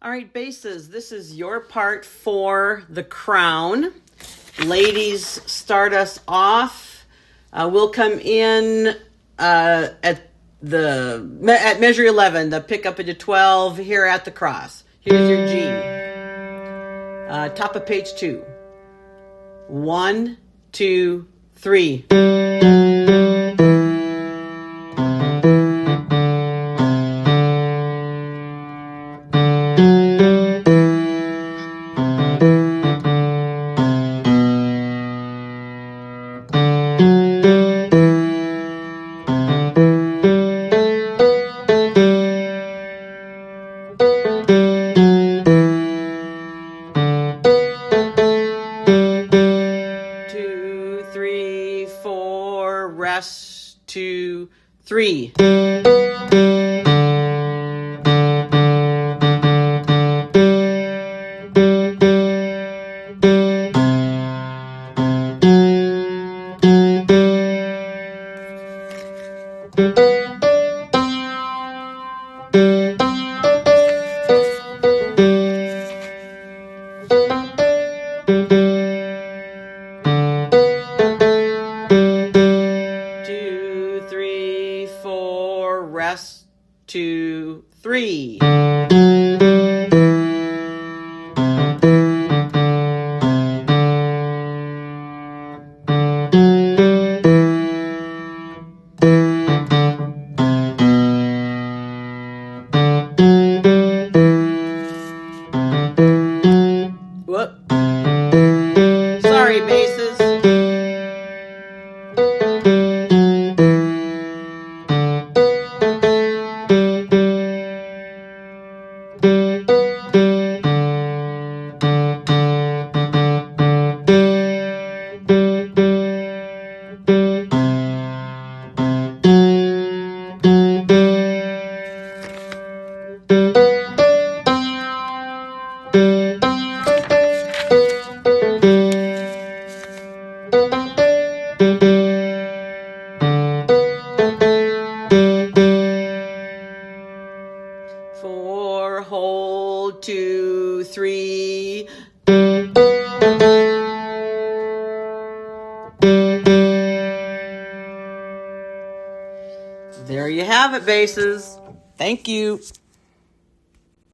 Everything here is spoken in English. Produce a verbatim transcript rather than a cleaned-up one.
All right, basses, this is your part for the crown. Ladies, start us off. Uh, we'll come in uh, at the at measure eleven, the pick up into twelve here at the cross. Here's your G. Uh, top of page two. One, two, three. Two, three, four, rest, two, three. Two, three, four, rest, two, three. Whoop. Sorry, basses. Four, hold, two, three. There you have it, basses. Thank you.